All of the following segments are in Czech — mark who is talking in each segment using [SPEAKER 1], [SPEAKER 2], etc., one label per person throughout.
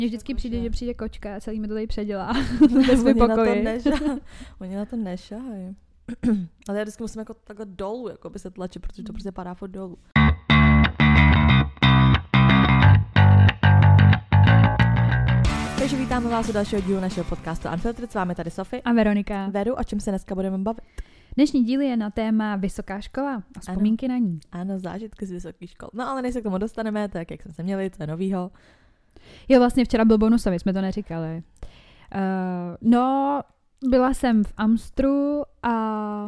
[SPEAKER 1] Mně vždycky přijde, že přijde kočka a celý mi to tady předělá.
[SPEAKER 2] Oni na to nešahají. Ale já vždycky musím jako takhle dolů, jako by se tlačit, protože to prostě padá furt dolů. Takže vítáme vás u dalšího dílu našeho podcastu Unfiltered. S vámi tady Sofie
[SPEAKER 1] a Veronika.
[SPEAKER 2] Veru, o čem se dneska budeme bavit?
[SPEAKER 1] Dnešní díl je na téma vysoká škola a vzpomínky na ní.
[SPEAKER 2] Ano, zážitky z vysoké škol. No ale než se k tomu dostaneme, tak jak jsme se měli, co je novýho.
[SPEAKER 1] Jo, vlastně včera byl bonusový, jsme to neříkali. Byla jsem v Amstru a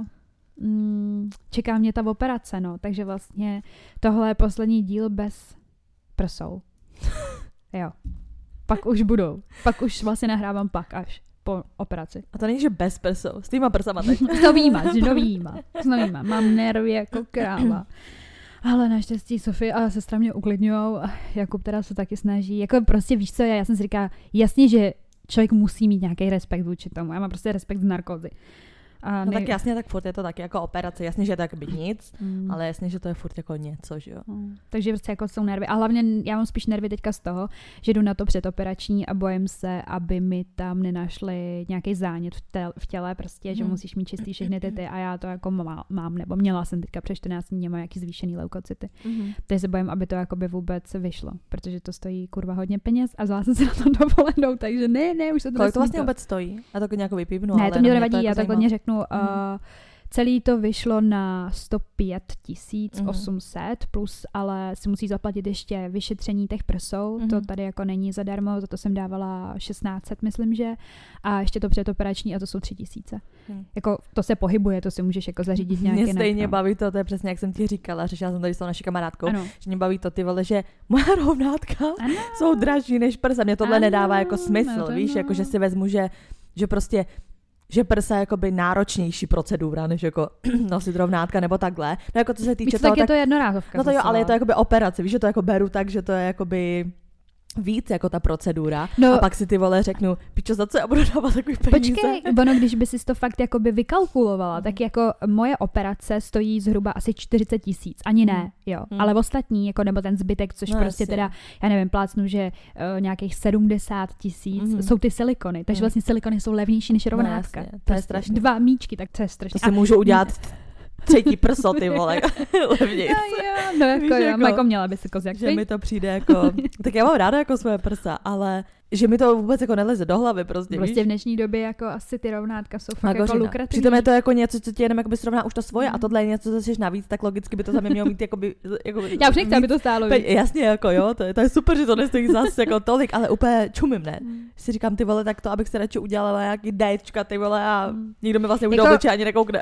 [SPEAKER 1] čeká mě ta operace, no. Takže vlastně tohle je poslední díl bez prsou. Jo. Pak už budou. Pak už vlastně nahrávám pak až po operaci.
[SPEAKER 2] A to není, že bez prsou. S týma prsama teď.
[SPEAKER 1] S novýma. Mám nervy jako kráva. Ale naštěstí Sofie a sestra mě uklidňujou. Jakub teda se taky snaží. Jako prostě víš co, já jsem si říkala, jasně, že člověk musí mít nějaký respekt vůči tomu. Já mám prostě respekt z narkózy.
[SPEAKER 2] No tak jasně, tak furt je to taky jako operace. Jasně, že to tak by nic, ale jasně, že to je furt jako něco, že jo.
[SPEAKER 1] Takže prostě jako jsou nervy. A hlavně já mám spíš nervy teďka z toho, že jdu na to předoperační a bojím se, aby mi tam nenašli nějaký zánět v těle, prostě, že musíš mít čistý všechny ty a já to jako mám, nebo měla jsem teďka před 14 dní, mám nějaký zvýšený leukocyty. Takže se bojím, aby to jakoby vůbec vyšlo, protože to stojí kurva hodně peněz a vzala jsem si na to dovolenou, takže ne, už se to
[SPEAKER 2] kolik to vlastně vůbec stojí? Já to nějakou vypípnu.
[SPEAKER 1] Ne, to mě nevadí, já takhle řeknu. Celý to vyšlo na 105 800 plus, ale si musí zaplatit ještě vyšetření těch prsou, to tady jako není zadarmo, za to jsem dávala 1600, myslím, že, a ještě to předoperační a to jsou 3000. Jako to se pohybuje, to si můžeš jako zařídit nějaký.
[SPEAKER 2] Mě stejně baví to je přesně jak jsem ti říkala, řešila jsem tady s tou naší kamarádkou, že mě baví to ty vole, že moja rovnátka jsou dražší než prsa, mě tohle nedává jako smysl, víš, jako že si vezmu, že prostě že prsa je jakoby náročnější procedura, než jako nosit rovnátka nebo takhle. No jako co se týče toho,
[SPEAKER 1] tak je to jednorázovka.
[SPEAKER 2] No to jo, ale je to jakoby operace, víš, že to jako beru tak, že to je jakoby víc jako ta procedura. No, a pak si ty vole řeknu, pičo, za co já budu dávat takový peníze?
[SPEAKER 1] Počkej, když by si to fakt jakoby vykalkulovala, tak jako moje operace stojí zhruba asi 40 000, ani ne, jo. Ale ostatní, jako nebo ten zbytek, což prostě teda, já nevím, plácnu, že nějakých 70 000 jsou ty silikony, takže vlastně silikony jsou levnější než rovnátka.
[SPEAKER 2] No, to je strašně.
[SPEAKER 1] 2 míčky, tak to je strašně.
[SPEAKER 2] To si můžu udělat třetí prso, ty vole, levnějc.
[SPEAKER 1] No jako měla by se kozák.
[SPEAKER 2] Že mi to přijde jako, tak já mám ráda jako svoje prsa, ale že mi to vůbec jako neleze do hlavy prostě, víš?
[SPEAKER 1] V dnešní době jako asi ty rovnátka jsou fakt jako lukrativní.
[SPEAKER 2] Přitom je to jako něco, co ti jenom jakoby srovná už to svoje a tohle je něco, co jsi navíc, tak logicky by to tam mělo mít jakoby
[SPEAKER 1] já už nechci, aby to stálo víc.
[SPEAKER 2] Jasně, jako jo, to je super, že to nestojí zase jako tolik, ale úplně čumím, ne? Si říkám, ty vole, tak to, abych se radši udělala nějaký daječka, ty vole, a nikdo mi vlastně udělal obličej ani nekoukne.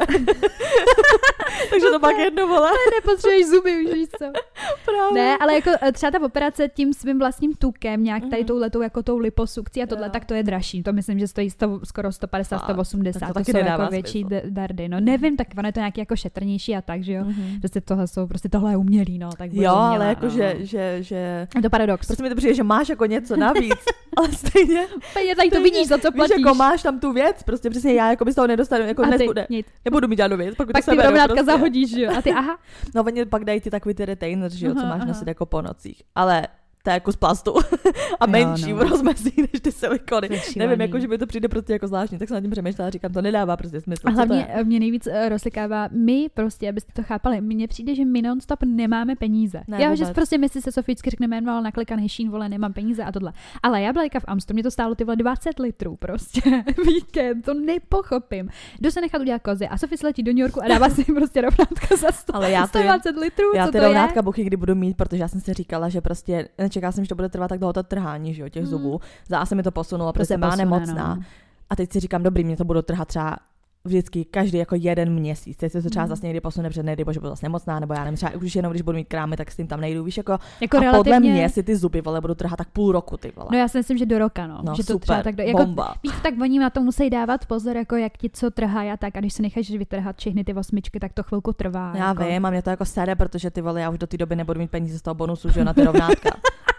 [SPEAKER 2] Takže to pak jedno, vole.
[SPEAKER 1] Nepotřebuješ zuby, už víš co.
[SPEAKER 2] Právě.
[SPEAKER 1] Ne, ale jako třeba ta operace tím svým vlastním tukem, nějak tady touhletou jako tou liposukcí a tohle, tak to je dražší. To myslím, že stojí skoro 150, 180.
[SPEAKER 2] To
[SPEAKER 1] taky jsou jako větší dardy. No nevím, tak ono je to nějaký jako šetrnější a tak, že jo. Prostě tohle je umělý, no. Tak
[SPEAKER 2] jo, ale jako že
[SPEAKER 1] je to paradox.
[SPEAKER 2] Prostě mi to přijde, že máš jako něco navíc, ale stejně.
[SPEAKER 1] Tady to vidíš, za co platíš.
[SPEAKER 2] Víš, jako máš tam tu věc, prostě přesně já jako by z toho nedostanu, jako nebudu mít žádnou věc, pokud
[SPEAKER 1] pak
[SPEAKER 2] to
[SPEAKER 1] ty rovnátka zahodíš, že jo. A ty aha.
[SPEAKER 2] No oni pak dají ty takový ty retainers, že jo, co máš nosit jako po nocích. Ale to je jako z plastu a menší v rozmezí než ty silikony. Nevím, jako, že mi to přijde prostě jako zvláštní, tak jsem nad tím přemýšlela a říkám, to nedává prostě smysl.
[SPEAKER 1] A hlavně mě nejvíc rozlikává, my prostě, abyste to chápali, mně přijde, že my non-stop nemáme peníze. Já že prostě my si se Soficky řekneme, no, naklikaný šín, vole, nemám peníze a tohle. Ale já byla v Amstru, mě to stálo ty vole 20 litrů prostě. Víkend, to nepochopím. Jdu se nechat udělat kozy a Sofie se letí do New Yorku a dává si prostě rovnátka za 120 litrů.
[SPEAKER 2] Já
[SPEAKER 1] co
[SPEAKER 2] ty
[SPEAKER 1] to
[SPEAKER 2] rovnátka
[SPEAKER 1] je?
[SPEAKER 2] buchy kdy budu mít, protože já jsem si říkala, že prostě čekala jsem, že to bude trvat tak dlouho to trhání, že jo, těch zubů. Zase mi to posunulo, protože má nemocná. No. A teď si říkám, dobrý, mě to budou trhat třeba vždycky každý jako 1 měsíc. Teď se to třeba zase někdy posune před nejdy, protože budu zase nemocná, nebo já nevím, třeba už jenom když budu mít krámy, tak s tím tam nejdu, víš, jako a relativně... podle mě si ty zuby, vole, budou trhat tak půl roku, ty vole.
[SPEAKER 1] No já si myslím, že do roka, no že to
[SPEAKER 2] super,
[SPEAKER 1] tak
[SPEAKER 2] jako, bomba.
[SPEAKER 1] Víš, tak oni na to musí dávat pozor, jako jak ti co trhají a tak, a když se necháš vytrhat všechny ty 8, tak to chvilku trvá.
[SPEAKER 2] Já
[SPEAKER 1] jako.
[SPEAKER 2] vím, a mě to jako sere, protože ty vole, já už do té doby nebudu mít peníze z toho bonusu, že jo, na ty rovnátka.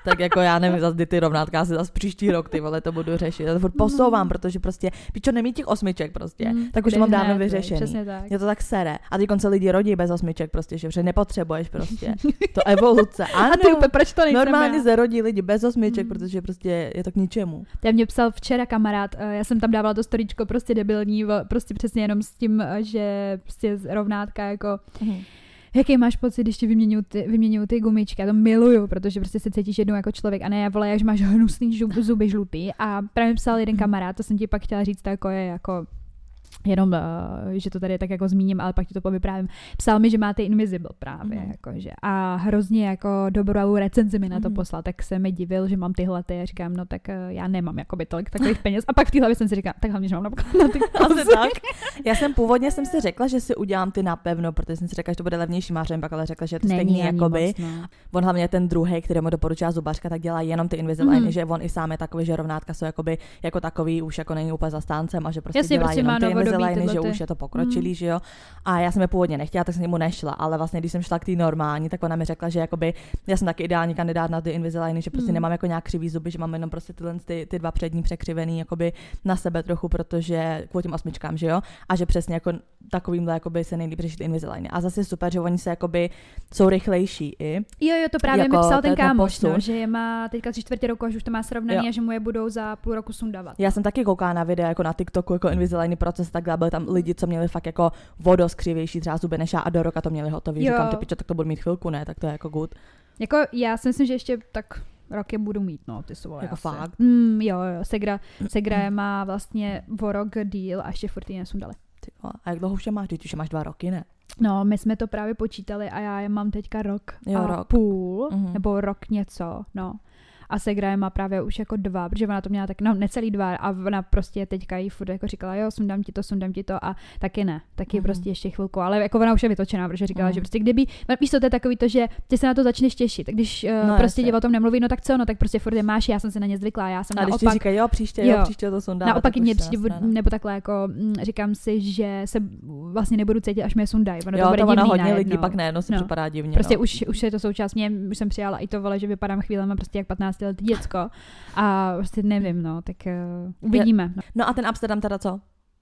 [SPEAKER 2] Tak jako já nevím, zase ty rovnátka, asi zase příští rok, ty vole, to budu řešit. Já to furt posouvám, protože prostě, pičo, nemít těch 8 prostě, tak už to mám dávno vyřešený.
[SPEAKER 1] Přesně tak.
[SPEAKER 2] Je to tak sere. A ty konce lidi rodí bez 8 prostě, že nepotřebuješ prostě. To evoluce. Ano,
[SPEAKER 1] a ty úplně, proč to nejsem
[SPEAKER 2] normálně se rodí lidi bez 8, protože prostě je to k ničemu.
[SPEAKER 1] Já mě psal včera kamarád, já jsem tam dávala to storíčko prostě debilní, prostě přesně jenom s tím, že prostě rovnátka jako... Jaký máš pocit, když ti vyměňují ty gumičky? Já to miluju, protože prostě se cítíš jednou jako člověk a ne, vole, jak máš hnusný zuby žlutý. A právě psal jeden kamarád, to jsem ti pak chtěla říct, jako je jako jenom, že to tady tak jako zmíním, ale pak ti to povyprávím. Psal mi, že máte Invisible právě, jakože. A hrozně jako dobrou recenzi mi na to poslal, tak se mi divil, že mám tyhle ty a říkám, no tak já nemám jakoby tolik takových peněz. A pak v té hlavě jsem si říkala, tak hlavně, že mám na ty kozy.
[SPEAKER 2] Tak. Já jsem původně si řekla, že si udělám ty napevno, protože jsem si řekla, že to bude levnější, mářem, pak ale řekla, že je to stejný jakoby. Moc, no. On hlavně ten druhý, který mu doporučila zubařka, tak dělá jenom ty Invisaligny, že on i sám je takový, že rovnátka jsou jakoby jako takový, už jako není úplně zastáncem a že prostě
[SPEAKER 1] jasně,
[SPEAKER 2] dělá
[SPEAKER 1] prostě
[SPEAKER 2] jenom ty Invisaligny, že už je to pokročilý, že jo. A já jsem je původně nechtěla, tak jsem mu nešla, ale vlastně když jsem šla k té normální, tak ona mi řekla, že jakoby já jsem taky ideální kandidát na ty Invisaligny, že prostě nemám jako nějak křivý zuby, že mám jenom prostě ty dva přední překřivený jakoby na sebe trochu, protože kvůli těm 8, že jo, a že přesně jako takovýmhle jakoby se nejlíp řešit Invisaligny. A zase super, že oni se jakoby jsou rychlejší i.
[SPEAKER 1] Jo, to právě jako mi psal ten kámoš, no, že je má teďka 3/4 roku, až už to má srovnaný a že mu je budou za půl roku sundávat.
[SPEAKER 2] Já jsem taky koukala na videa jako na TikToku, jako Invisaligny proces, tak byly tam lidi, co měli fakt jako vodoskřivější třeba zuby než já a do roka to měli hotový. Říkám, ty pičo, tak to budu mít chvilku, ne, tak to je jako good.
[SPEAKER 1] Jako já si myslím, že ještě tak roky budu mít, no, ty svoje.
[SPEAKER 2] Jako
[SPEAKER 1] asi.
[SPEAKER 2] Fakt?
[SPEAKER 1] Jo, Segra má vlastně o rok díl a ještě furt ji nesundali.
[SPEAKER 2] A jak dlouho už je máš? Už máš 2 roky, ne?
[SPEAKER 1] No, my jsme to právě počítali a já je mám teďka rok
[SPEAKER 2] rok.
[SPEAKER 1] Půl, nebo rok něco, no. A Segra má právě už jako 2, protože ona to měla tak, no necelý 2 a ona prostě teďka jí furt jako říkala, jo, sundám ti to a taky ne, taky prostě ještě chvilku, ale jako ona už je vytočená, protože říkala, že prostě kdyby, víš to je takový to, že ty se na to začneš těšit, když prostě děva o tom nemluví, no tak co, no tak prostě furt je máš, já jsem se na ně zvyklá, já jsem
[SPEAKER 2] a
[SPEAKER 1] naopak.
[SPEAKER 2] A když ti říkají, jo, příště to sundám.
[SPEAKER 1] Naopak mě přijde, nebo takhle jako říkám si, že se vlastně nebudu cítit, až mě sundají.
[SPEAKER 2] Jo, to ona hodně lidí pak nejednou si připadá divně.
[SPEAKER 1] Prostě už je to současně, už jsem přijala i to, vole, že vypadám chvílema prostě jak 15letý děcko. A prostě nevím, no, tak uvidíme.
[SPEAKER 2] No a ten Amsterdam teda co?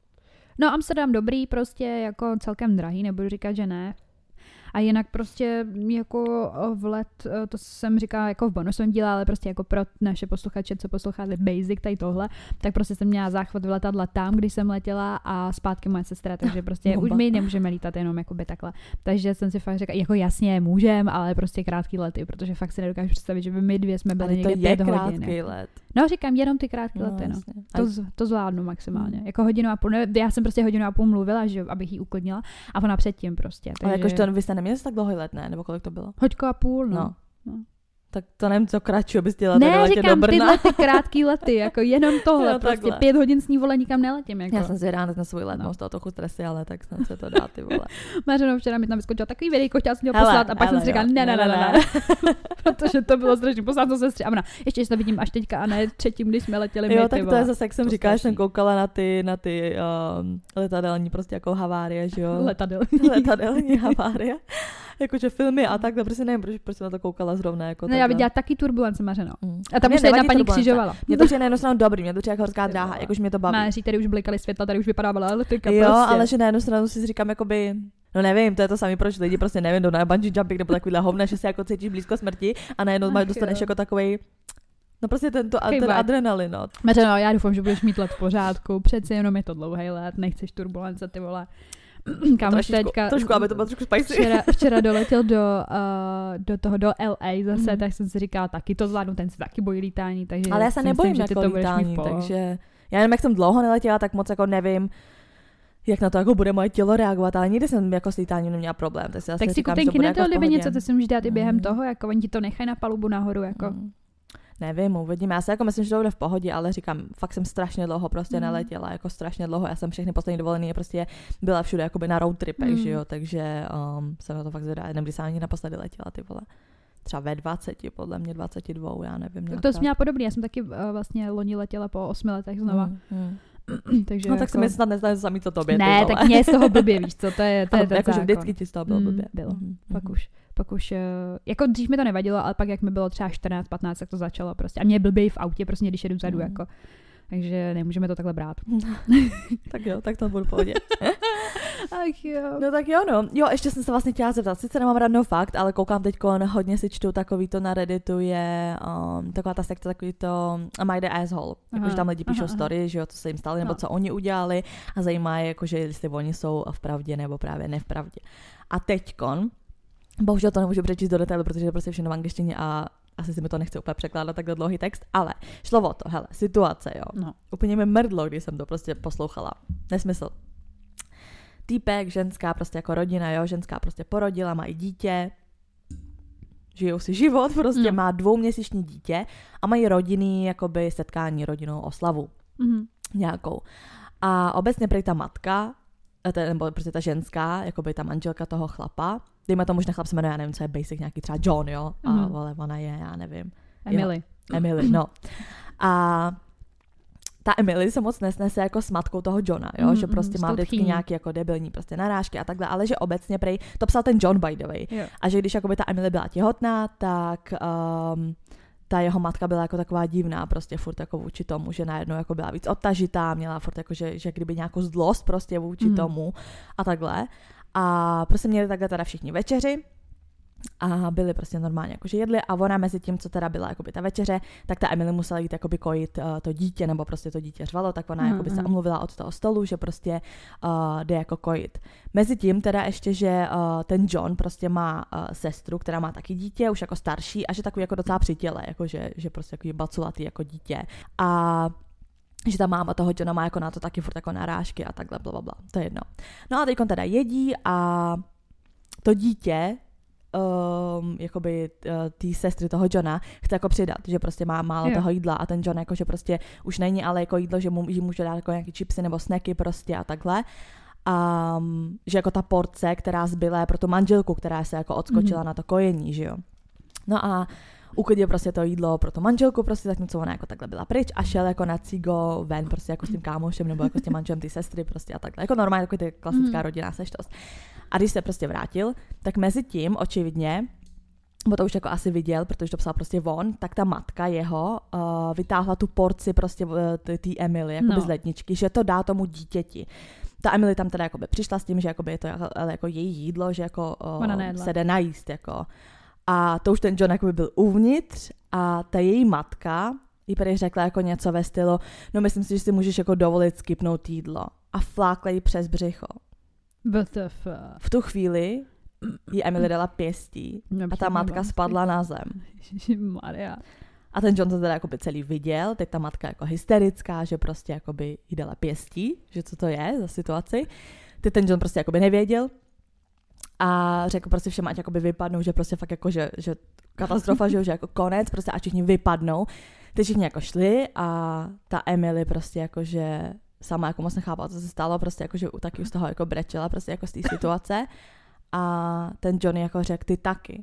[SPEAKER 1] No Amsterdam dobrý, prostě jako celkem drahý, nebudu říkat, že ne. A jinak prostě jako vlet, to jsem říkala jako v bonusovém díle, ale prostě jako pro naše posluchače, co poslouchali Basic, tady tohle, tak prostě jsem měla záchvat v letadle tam, když jsem letěla a zpátky moje sestra, takže prostě už my nemůžeme lítat jenom jakoby takhle. Takže jsem si fakt řekla, jako jasně můžem, ale prostě krátký lety, protože fakt si nedokážu představit, že by my dvě jsme byli někde 5 hodin.
[SPEAKER 2] Krátký let.
[SPEAKER 1] No říkám, jenom ty krátké lety, no. To zvládnu maximálně. Jako 1,5 hodiny. Já jsem prostě 1,5 hodiny mluvila, že abych jí uklidnila a ona předtím prostě.
[SPEAKER 2] Ale jakož to vy jste neměli tak dlouhý let, ne? Nebo kolik to bylo?
[SPEAKER 1] 1,5 hodiny, no.
[SPEAKER 2] Tak to nevím, co kratší, bys dělala
[SPEAKER 1] ne, říkám, tyhle ty krátký lety, jako jenom tohle, prostě
[SPEAKER 2] takhle.
[SPEAKER 1] 5 hodin s ní, vole, nikam neletím. Jako.
[SPEAKER 2] Já jsem zvědá na svůj let, mám z toho trochu stresy, ale tak snad se to dá, ty vole.
[SPEAKER 1] Mařeno včera mi tam vyskočila takový videjko, chtěla jsem ho poslat a pak jsem si říkala, ne. Protože to bylo strašně, poslala to sestře a ona, ještě to vidím až teďka a ne třetím, když jsme letěli.
[SPEAKER 2] Jo, tak to je zase, jak jsem říkala, že jsem koukala na ty letadelní prostě jako havárie, že jo. Letadelní havárie. Jakože filmy a tak, prostě nevím, proč jsem na to koukala zrovna. Jako
[SPEAKER 1] no já viděla taky turbulence, Mařeno. A tam už se jedna paní křižovala.
[SPEAKER 2] Mě to přijde na jednu stranu dobrý, mě to přijde jako horská dráha, jakož mě to baví.
[SPEAKER 1] Máří, tady už blikaly světla, tady už vypadávala elektrika.
[SPEAKER 2] Jo,
[SPEAKER 1] prostě.
[SPEAKER 2] ale že na jednu stranu si říkám, jakoby, no nevím, to je to samé, proč lidi prostě nevím, do bungee jumping nebo takovýhle hovna, že se jako cítíš blízko smrti a najednou dostaneš jako takovej. No prostě ten adrenalin, no.
[SPEAKER 1] Mařeno, já doufám, že budeš mít let v pořádku, přeci jenom je to dlouhý let, nechceš turbulence, ty vole. Kámoš teďka
[SPEAKER 2] trošku, aby to bylo trošku spicy.
[SPEAKER 1] Včera doletěl do LA zase, tak jsem si říkala, taky to zvládnu, ten se taky bojí lítání, takže
[SPEAKER 2] ale já se nebojím jako lítání, takže já nevím, jak jsem dlouho neletěla, tak moc jako nevím, jak na to jako bude moje tělo reagovat, ale nikdy jsem jako s lítáním neměla problém.
[SPEAKER 1] Tak si kupenky nebyly něco, co si můžeš dát i během toho, jako oni ti to nechají na palubu nahoru, jako.
[SPEAKER 2] Nevím, uvidíme. Já si jako myslím, že to bude v pohodě, ale říkám, fakt jsem strašně dlouho prostě neletěla, jako strašně dlouho. Já jsem všechny poslední dovolené prostě byla všude jakoby na road tripech, že jo, takže jsem na to fakt zvědavá. Nevím, kdy jsem ani naposledy letěla, ty vole. Třeba ve 20, podle mě 22, já nevím.
[SPEAKER 1] To jsi měla podobný, já jsem taky vlastně loni letěla po 8 letech znova. Takže
[SPEAKER 2] no tak se mi snad nestane samý, co tobě.
[SPEAKER 1] Ne, tak mě z toho blbě, víš co, to je ten
[SPEAKER 2] jakože vždycky ti z toho bylo blbě.
[SPEAKER 1] Bylo, pak už, jako dřív mi to nevadilo, ale pak jak mi bylo třeba 14-15, tak to začalo prostě. A mě blbě v autě, prostě když jedu vzadu, jako. Takže nemůžeme to takhle brát.
[SPEAKER 2] Tak jo, tak to budu v pohodě.
[SPEAKER 1] Ach jo.
[SPEAKER 2] No tak jo, no. Jo, ještě jsem se vlastně chtěla zeptat, sice nemám random fakt, ale koukám teďko, hodně si čtu takový to na Redditu je taková ta sekce, takový to Am I the Asshole. Jakože tam lidi píšou story, že jo, co se jim stalo, nebo co oni udělali a zajímá je, jakože jestli oni jsou v pravdě nebo právě ne v pravdě. A teďkon, bohužel to nemůžu přečíst do detailu, protože je prostě všechno v angličtině a asi si mi to nechce úplně překládat takhle dlouhý text, ale šlo o to, hele, situace, jo. No. Úplně mi mrdlo, když jsem to prostě poslouchala. Nesmysl. Týpek, ženská, prostě jako rodina, jo, ženská prostě porodila, má i dítě, žijou si život, prostě má 2měsíční dítě a mají rodinný, jakoby setkání, rodinnou oslavu nějakou. A obecně prý ta matka, nebo prostě ta ženská, jakoby ta manželka toho chlapa, dejme tomu, že ten chlap se jmenuje, já nevím, co je basic, nějaký třeba John, jo, a vole, ona je, já nevím.
[SPEAKER 1] Emily.
[SPEAKER 2] Emily, no. A ta Emily se moc nesnese jako s matkou toho Johna, jo, že prostě má vždycky nějaký jako debilní prostě narážky a takhle, ale že obecně prej, to psal ten John by the way, a že když jakoby ta Emily byla těhotná, tak ta jeho matka byla jako taková divná, prostě furt jako vůči tomu, že najednou jako byla víc odtažitá, měla furt jako, že kdyby nějakou zlost prostě vůči tomu a takhle. A prostě měli takhle teda všichni večeři a byli prostě normálně jakože jedli a ona mezi tím, co teda byla jakoby ta večeře, tak ta Emily musela jít jakoby kojit to dítě, nebo prostě to dítě řvalo, tak ona jakoby se omluvila od toho stolu, že prostě jde jako kojit. Mezi tím teda ještě, že ten John prostě má sestru, která má taky dítě, už jako starší a že takový jako docela při těle, jakože že prostě takový baculatý jako dítě. A že ta máma toho Johna má jako na to taky furt jako narážky a takhle blablabla, to je jedno. No a teďkon teda jedí a to dítě jakoby té sestry toho Johna chce jako přidat, že prostě má málo toho jídla a ten John jako, že prostě už není ale jako jídlo, že mu může dát jako nějaký chipsy nebo snacky prostě a takhle. A že jako ta porce, která zbyla je pro tu manželku, která se jako odskočila na to kojení, že jo. No a uklidil prostě to jídlo pro tu manželku, prostě zatímco ona jako takhle byla pryč a šel jako na cigo ven prostě jako s tím kámošem nebo jako s tím manželem ty sestry prostě a takhle. Jako normálně takový ty klasická rodinná seštost. A když se prostě vrátil, tak mezi tím očividně, bo to už jako asi viděl, protože to psal prostě on, tak ta matka jeho vytáhla tu porci prostě té Emily jakoby z ledničky, že to dá tomu dítěti. Ta Emily tam teda jakoby přišla s tím, že jakoby je to jako její jídlo, že jako se jde najíst jako. A to už ten John jakoby byl uvnitř a ta její matka jí prý řekla jako něco ve stylu, no myslím si, že si můžeš jako dovolit skipnout jídlo. A flákla jí přes břicho. V tu chvíli jí Emily dala pěstí a ta matka spadla na zem.
[SPEAKER 1] Ježišmarja.
[SPEAKER 2] A ten John to teda jakoby celý viděl, teď ta matka jako hysterická, že prostě jakoby jí dala pěstí, že co to je za situaci. Teď ten John prostě jakoby nevěděl a řekl prostě všem, ať jakoby vypadnou, že prostě fakt jako, že katastrofa, že jako konec, prostě ať všichni vypadnou. Teď všichni jako šli a ta Emily prostě jakože sama jako moc nechápala, co se stalo, prostě jakože taky z toho jako brečela prostě jako z té situace a ten Johnny jako řekl, ty taky.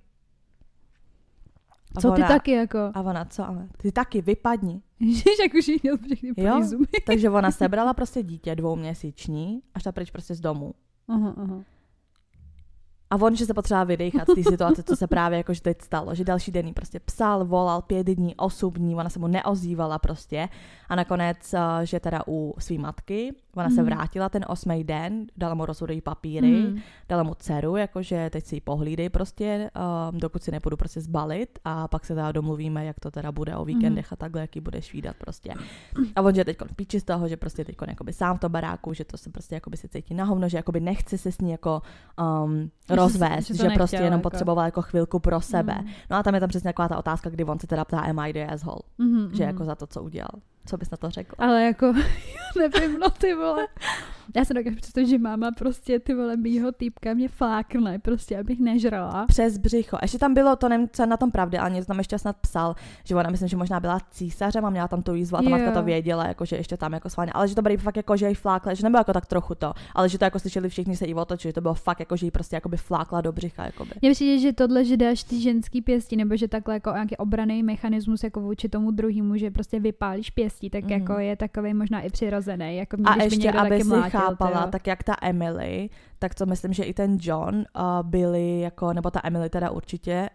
[SPEAKER 2] A
[SPEAKER 1] co ty taky jako?
[SPEAKER 2] A ona, co ale? Ty taky, vypadni.
[SPEAKER 1] Ježiš, jak už jí měl všechny plný zuby.
[SPEAKER 2] Takže ona sebrala prostě dítě 2měsíční a šla pryč prostě z domu.
[SPEAKER 1] Aha.
[SPEAKER 2] A on, že se potřeba vydechat z té situace, co se právě jakože teď stalo, že další den jí prostě psal, volal 5 dní, 8 dní, ona se mu neozývala prostě a nakonec, že teda u svý matky, ona se vrátila ten 8. den, dala mu rozhodový papíry, dala mu dceru, jakože teď si ji pohlídej prostě, dokud si nepůjdu prostě zbalit a pak se teda domluvíme, jak to teda bude o víkendech a takhle, jaký budeš vídat prostě. A on, že teďkon v píči z toho, že prostě teďkon jakoby sám v tom baráku, že to se prostě jakoby se cítí na hovno, že jakoby nechce se s ní jako rozvést, že prostě jenom potřeboval jako chvilku pro sebe. No a tam je tam přesně taková ta otázka, kdy on se teda ptá, am I the asshole? Že jako za to, co udělal. Co bys na to řekla?
[SPEAKER 1] Ale jako, nevím, no ty vole. Já se dokážu představit, že máma prostě ty vole mýho týpka mě flákne, prostě abych nežrala.
[SPEAKER 2] Přes břicho. Ještě tam bylo, to nevím, co je na tom pravdy, ale něco tam ještě snad psal, že ona myslím, že možná byla císařem a měla tam tu jízvu a ta matka to věděla, jako, že ještě tam jako schválně, ale že to bylo fakt jako, že jí flákla, že nebylo jako tak trochu to, ale že to jako slyšeli všichni se jí otočili, to bylo fakt jako, že jí prostě jako by flákla do břicha. Jakoby.
[SPEAKER 1] Mně přijde, že tohle, že dáš ty ženský pěstí, nebo že takhle jako nějaký obranný mechanismus jako vůči tomu druhému, že prostě vypálíš pěstí, tak jako je takovej možná i přirozený. Jako mě,
[SPEAKER 2] a ještě, aby si
[SPEAKER 1] mlátil,
[SPEAKER 2] chápala, tak jak ta Emily, tak co myslím, že i ten John byli jako, nebo ta Emily teda určitě,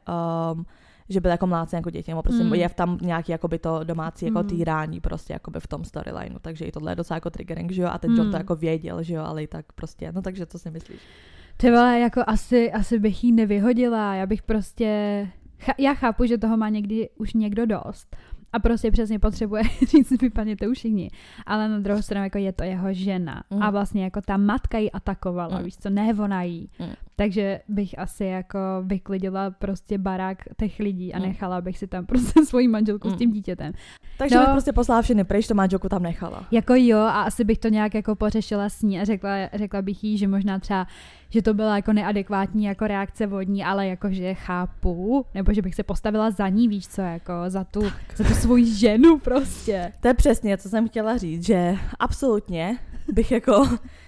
[SPEAKER 2] že byly jako mlácen jako děti, nebo prostě je v tam nějaký jakoby to domácí jako týrání prostě jakoby v tom storylineu, takže i tohle je docela jako triggering, že jo, a ten John to jako věděl, že jo, ale i tak prostě, no takže co si myslíš?
[SPEAKER 1] Třeba jako asi bych jí nevyhodila, já bych prostě, já chápu, že toho má někdy už někdo dost a prostě přesně potřebuje říct vypadně to už všichni, ale na druhou stranu jako je to jeho žena a vlastně jako ta matka jí atakovala, víš co, ne ona jí, takže bych asi jako vyklidila prostě barák těch lidí a nechala bych si tam prostě svoji manželku s tím dítětem.
[SPEAKER 2] Takže bych prostě poslala všechny pryč, to manželku tam nechala.
[SPEAKER 1] Jako jo, a asi bych to nějak jako pořešila s ní a řekla bych jí, že možná třeba, že to byla jako neadekvátní jako reakce vodní, ale jako že chápu, nebo že bych se postavila za ní, víš co, jako za tu svoji ženu prostě.
[SPEAKER 2] To je přesně, co jsem chtěla říct, že absolutně bych jako,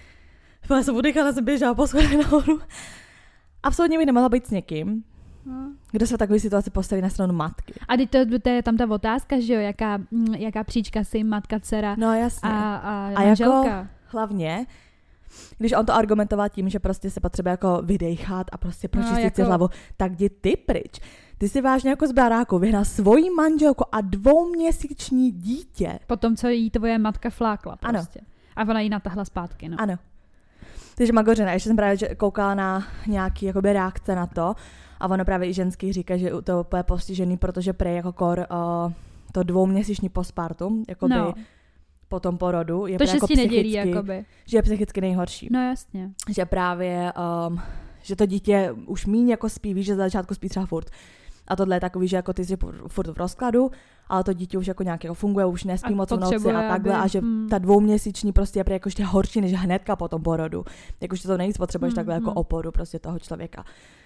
[SPEAKER 2] já jsem udechala, jsem běžela po schodech nahoru, absolutně bych nemohla být s někým, kdo se v takové situaci postaví na stranu matky.
[SPEAKER 1] A teď to je tam ta otázka, že jo, jaká příčka si matka, dcera
[SPEAKER 2] no, jasně.
[SPEAKER 1] a manželka.
[SPEAKER 2] Jako hlavně, když on to argumentoval tím, že prostě se potřebuje jako vydejchat a prostě pročistit si hlavu, tak jdi ty pryč. Ty si vážně jako z baráku vyhnal svoji manželku a 2měsíční dítě.
[SPEAKER 1] Potom, co jí tvoje matka flákla prostě.
[SPEAKER 2] Ano.
[SPEAKER 1] A ona jí natahla zpátky, no.
[SPEAKER 2] Ano. Takže Magořina, ještě jsem právě koukala na nějaký jakoby reakce na to a ono právě i ženský říká, že to je postižený, protože prej jako to 2měsíční postpartum, jakoby po tom porodu je
[SPEAKER 1] to
[SPEAKER 2] jako psychicky,
[SPEAKER 1] jakoby.
[SPEAKER 2] Že je psychicky nejhorší.
[SPEAKER 1] No jasně.
[SPEAKER 2] Že právě, že to dítě už míň jako spí, víš, že za začátku spí třeba furt. A tohle je takový, že jako ty jsi furt v rozkladu, ale to dítě už jako nějak jako funguje, už nespí moc v noci a takhle a že ta 2měsíční prostě je jako ještě horší než hnedka po tom porodu. Jakože to nejvíc potřebuješ takhle jako oporu prostě toho člověka.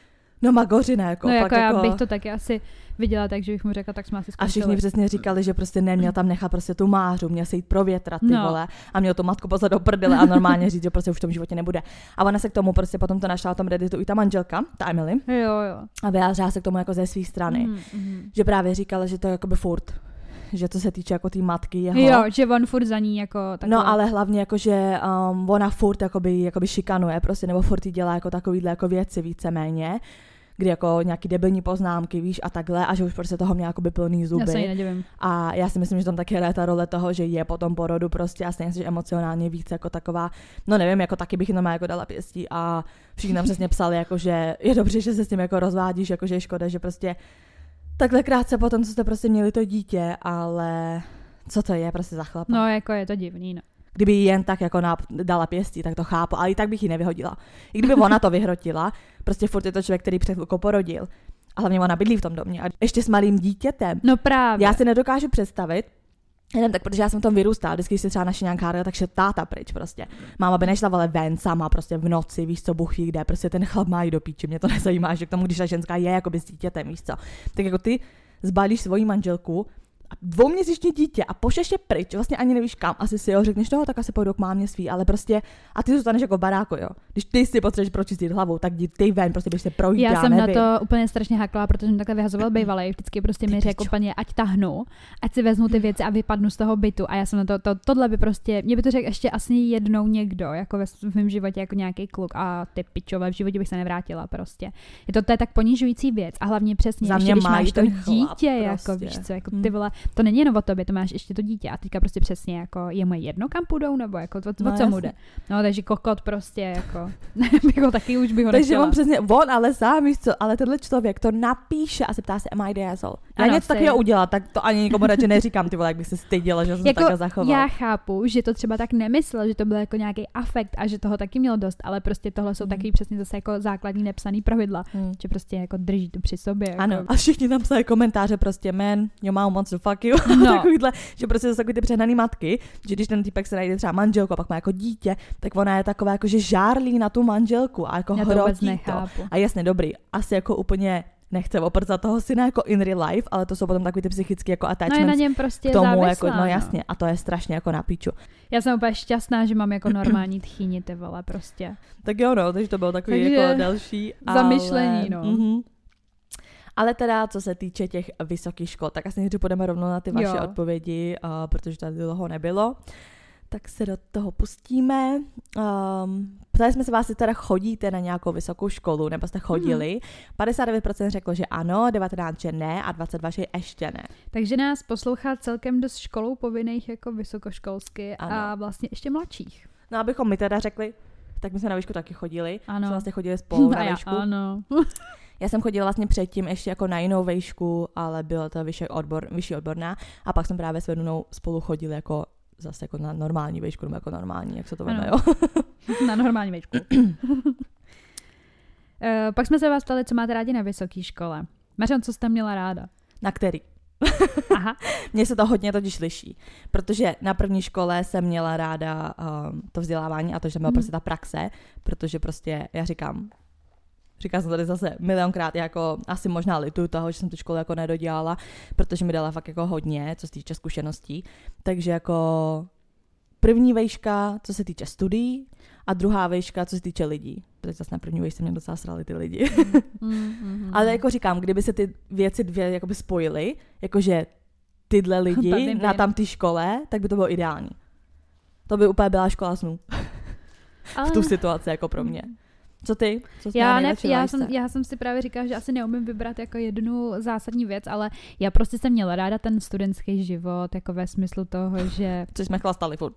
[SPEAKER 2] No Magořina, jako.
[SPEAKER 1] No
[SPEAKER 2] jako
[SPEAKER 1] já bych to taky asi viděla, takže bych mu řekla, tak jsme asi skončili.
[SPEAKER 2] A všichni přesně říkali, že prostě neměl tam nechat prostě tu Mářu, měl se jít provětrat, ty vole, a měl tu matku poslat do prdele a normálně říct, že prostě už v tom životě nebude. A ona se k tomu prostě potom to našla na tom Redditu i ta manželka, ta Emily.
[SPEAKER 1] Jo.
[SPEAKER 2] A vyjádřila se k tomu jako ze své strany, že právě říkala, že to je jakoby furt, že co se týče jako té matky jeho.
[SPEAKER 1] Jo, že on furt za ní jako takhle.
[SPEAKER 2] No ale hlavně jako, že ona furt jakoby šikanuje prostě, nebo furt jí dělá jako takovýhle jako věci víceméně, kdy jako nějaký debilní poznámky, víš, a takhle, a že už prostě toho měl jakoby plný zuby.
[SPEAKER 1] Já se jí nedivím.
[SPEAKER 2] A já si myslím, že tam taky hraje ta role toho, že je po tom porodu prostě a stejně si, že emocionálně víc jako taková, no nevím, jako taky bych jenom jako dala pěstí a všichni nám přesně psali, jako že je dobře, že se s tím jako rozvádíš, jako že je škoda, že prostě takhle krátce potom, co jste prostě měli to dítě, ale co to je prostě za chlapa?
[SPEAKER 1] No jako je to divný, no.
[SPEAKER 2] Kdyby jen tak jako dala pěstí, tak to chápu, ale i tak bych ji nevyhodila. I kdyby ona to vyhrotila, prostě furt je to člověk, který před chvilkou porodil. A hlavně ona bydlí v tom domě. A ještě s malým dítětem.
[SPEAKER 1] No právě.
[SPEAKER 2] Já si nedokážu představit, jenom tak, protože já jsem v tom vyrůstala, vždycky si třeba naše nějaká takže táta pryč prostě. Máma by nešla vole ven sama prostě v noci, víš co, Bůh ví kde, prostě ten chlap má jí do píči, mě to nezajímá, že k tomu, když ta ženská je jakoby s dítětem, víš co. Tak jako ty zbalíš svoji manželku a 2měsíční dítě a pošleš je pryč, vlastně ani nevíš kam, asi si jo, řekneš toho, tak asi pojdu k mámě svý, ale prostě a ty zůstaneš jako v baráku, jo. Když ty si potřebuješ pročistit hlavu, tak jdi ty ven, prostě běž se projít,
[SPEAKER 1] já jsem
[SPEAKER 2] nevím.
[SPEAKER 1] na to úplně strašně hakla, protože jsem takhle vyhazoval bývalej, vždycky prostě mi řekl úplně, ať tahnu, ať si vezmu ty věci a vypadnu z toho bytu a já jsem na tohle by prostě, mě by to řekl ještě asi jednou někdo, jako v mém životě jako nějaký kluk a ty pičové, v životě bych se nevrátila prostě. To je tak ponižující věc a hlavně přesně,
[SPEAKER 2] za mě
[SPEAKER 1] ještě, když máš to dítě,
[SPEAKER 2] prostě.
[SPEAKER 1] jako víš co, jako ty vole, to není jenom o tobě, to máš ještě to dítě a teďka prostě přesně jako je moje jedno kam půjdou, nebo jako o co mu jde. No takže kokot prostě jako jako taky už bych ho
[SPEAKER 2] takže
[SPEAKER 1] nechtěla.
[SPEAKER 2] on přesně, on ale sám, víš co, ale tenhle člověk to napíše a se ptá se, am I the asshole? Já něco takového udělala, tak to ani nikomu radši neříkám, ty vole, jak bych se styděla, že jsem jako, takhle zachoval.
[SPEAKER 1] Já chápu, že to třeba tak nemyslel, že to byl jako nějaký afekt a že toho taky měl dost, ale prostě tohle jsou taky přesně zase jako základní nepsaný pravidla, že prostě jako drží to při sobě. Jako.
[SPEAKER 2] Ano, a všichni tam psali komentáře prostě, man, your mom wants to fuck you. No. Takovýhle, že prostě to jsou takový ty přehnaný matky, že když ten týpek se najde třeba manželku a pak má jako dítě, tak ona je taková jako, že žárlí na tu manželku a jako hrotí to. A jasně, dobrý, asi jako úplně nechce oprcat toho syna jako in real life, ale to jsou potom takový ty psychický jako attachments.
[SPEAKER 1] No je na něm prostě
[SPEAKER 2] k tomu,
[SPEAKER 1] závislá,
[SPEAKER 2] jako, no jasně, a to je strašně jako na píču.
[SPEAKER 1] Já jsem úplně šťastná, že mám jako normální tchýni, ty vole, prostě.
[SPEAKER 2] Tak jo, no, takže to bylo takový jako další.
[SPEAKER 1] Zamyšlení, no.
[SPEAKER 2] Ale teda, co se týče těch vysokých škol, tak asi nejdřív půjdeme rovnou na ty vaše odpovědi, protože tady dlouho nebylo. Tak se do toho pustíme. Ptali jsme se vás, jestli teda chodíte na nějakou vysokou školu, nebo jste chodili. 59% řeklo, že ano, 19% že ne a 22% že ještě ne.
[SPEAKER 1] Takže nás poslouchá celkem dost školou povinných jako vysokoškolsky a vlastně ještě mladších.
[SPEAKER 2] No abychom my teda řekli, tak my jsme na výšku taky chodili. Ano. Jsme vlastně chodili spolu na výšku.
[SPEAKER 1] Ano.
[SPEAKER 2] Já jsem chodila vlastně předtím ještě jako na jinou výšku, ale byla to vyšší odborná a pak jsme právě s Verunou spolu chodili jako zase jako na normální výšku, nebo jako normální, jak se to jmenuje, jo?
[SPEAKER 1] Na normální výšku. Pak jsme se vás ptali, co máte rádi na vysoké škole. Mařan, co jste měla ráda?
[SPEAKER 2] Na který?
[SPEAKER 1] Aha.
[SPEAKER 2] Mně se to hodně totiž liší, protože na první škole jsem měla ráda to vzdělávání a to, že byla prostě ta praxe, protože prostě já říkám jsem tady zase milionkrát, jako asi možná lituju toho, že jsem tu školu jako nedodělala, protože mi dala fakt jako hodně, co se týče zkušeností. Takže jako první vejška, co se týče studií a druhá vejška, co se týče lidí. Protože zase na první vejšce mě docela srali ty lidi. Ale jako říkám, kdyby se ty věci dvě jakoby spojily, jakože tyhle lidi na tamtý škole, tak by to bylo ideální. To by úplně byla škola snů. V tu situaci jako pro mě. Co ty? Co
[SPEAKER 1] já jsem si právě říkala, že asi neumím vybrat jako jednu zásadní věc, ale já prostě jsem měla ráda ten studentský život, jako ve smyslu toho, že...
[SPEAKER 2] Což jsme chlastali furt.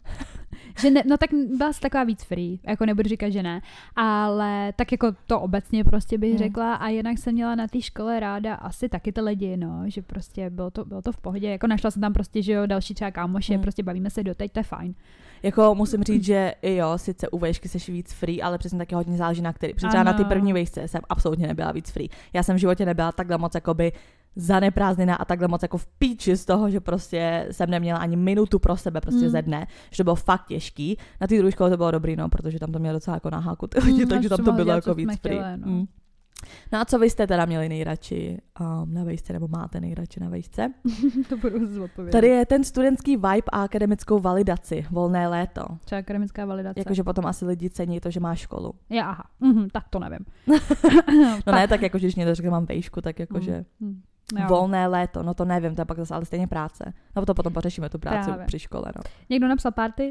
[SPEAKER 1] Že ne, no tak byla jsi taková víc free, jako nebudu říkat, že ne, ale tak jako to obecně prostě bych řekla a jinak jsem měla na té škole ráda asi taky ty lidi, no, že prostě bylo to v pohodě, jako našla jsem tam prostě, že jo, další třeba kámoše, prostě bavíme se doteď, to je fajn.
[SPEAKER 2] Jako musím říct, že jo, sice u vejšky seš víc free, ale přesně taky hodně záleží na který. Protože třeba na ty první vejšce jsem absolutně nebyla víc free. Já jsem v životě nebyla takhle moc jakoby zaneprázdněná a takhle moc jako v píči z toho, že prostě jsem neměla ani minutu pro sebe prostě ze dne, že to bylo fakt těžký. Na té druhé škole to bylo dobrý, no, protože tam to mělo docela jako na háku ty lidi, takže tam to bylo jako víc free. No a co vy jste teda měli nejradši na vejšce, nebo máte nejradši na vejšce?
[SPEAKER 1] To budu zodpovědět.
[SPEAKER 2] Tady je ten studentský vibe a akademickou validaci, volné léto.
[SPEAKER 1] Třeba akademická validace.
[SPEAKER 2] Jakože potom asi lidi cení to, že máš školu.
[SPEAKER 1] Aha, tak to nevím.
[SPEAKER 2] No ne, tak jako, že když někdo řekne, mám vejšku, tak jakože volné léto, no to nevím, to je pak zase ale stejně práce. No to potom pořešíme tu práci při škole, no.
[SPEAKER 1] Někdo napsal party?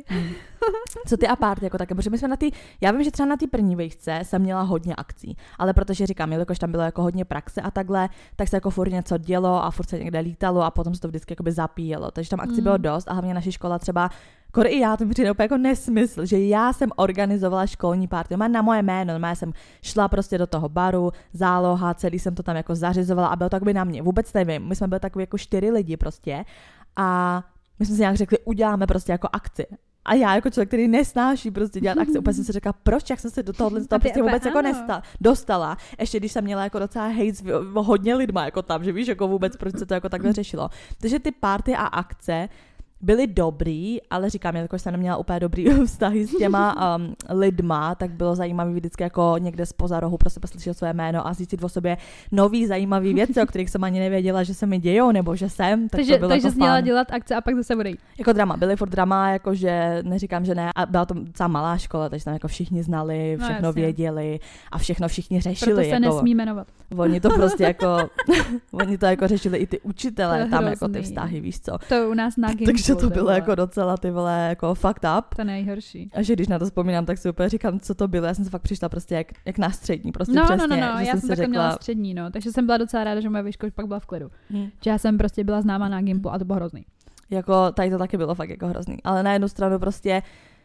[SPEAKER 2] Co ty a party jako také, protože my jsme já vím, že třeba na té první vejšce jsem měla hodně akcí, ale protože říkám, jelikož tam bylo jako hodně praxe a takhle, tak se jako furt něco dělo a furt se někde lítalo a potom se to vždycky jakoby zapíjelo, takže tam akcí bylo dost a hlavně naše škola třeba i já, to mi přijde úplně jako nesmysl, že já jsem organizovala školní party, na moje jméno, já jsem šla prostě do toho baru, záloha, celý jsem to tam jako zařizovala a bylo to jakoby na mě, vůbec nevím, my jsme byli takový jako 4 lidi prostě a my jsme si nějak řekli, uděláme prostě jako akci. A já jako člověk, který nesnáší prostě dělat akci, úplně jsem si řekla, proč, jak jsem se do tohohle prostě vůbec jako dostala. Ještě když jsem měla jako docela hejt hodně lidma jako tam, že víš, jako vůbec, proč se to jako takhle řešilo. Takže ty party a akce byly dobrý, ale říkám, jakož jsem neměla úplně dobrý vztahy s těma lidma, tak bylo zajímavý vždycky jako někde zpoza rohu prostě poslyšet své jméno a zjistit o sobě nový zajímavý věci, o kterých jsem ani nevěděla, že se mi dějou, nebo že jsem, tak to bylo
[SPEAKER 1] takže
[SPEAKER 2] jako
[SPEAKER 1] jsi měla dělat akce a pak zase odejít.
[SPEAKER 2] Jako drama, byly furt drama, jakože neříkám, že ne, a byla to docela malá škola, takže tam jako všichni znali, všechno věděli a všechno všichni řešili.
[SPEAKER 1] Proto se
[SPEAKER 2] jako,
[SPEAKER 1] nesmí jmenovat.
[SPEAKER 2] Oni to prostě jako, oni to jako řešili i ty učitelé, tam jako ty vztahy, víš co.
[SPEAKER 1] To u nás na
[SPEAKER 2] Takže to bylo jako docela ty vole jako fucked up.
[SPEAKER 1] To nejhorší.
[SPEAKER 2] A že když na to vzpomínám, tak si úplně říkám, co to bylo. Já jsem se fakt přišla prostě jak na střední, prostě
[SPEAKER 1] no,
[SPEAKER 2] přesně.
[SPEAKER 1] No, já jsem taky měla střední, no, takže jsem byla docela ráda, že moje výška pak byla v klidu. Že já jsem prostě byla známa na Gimplu a to bylo hrozný.
[SPEAKER 2] Jako tady to taky bylo fakt jako hrozný. Ale na jednu stranu prostě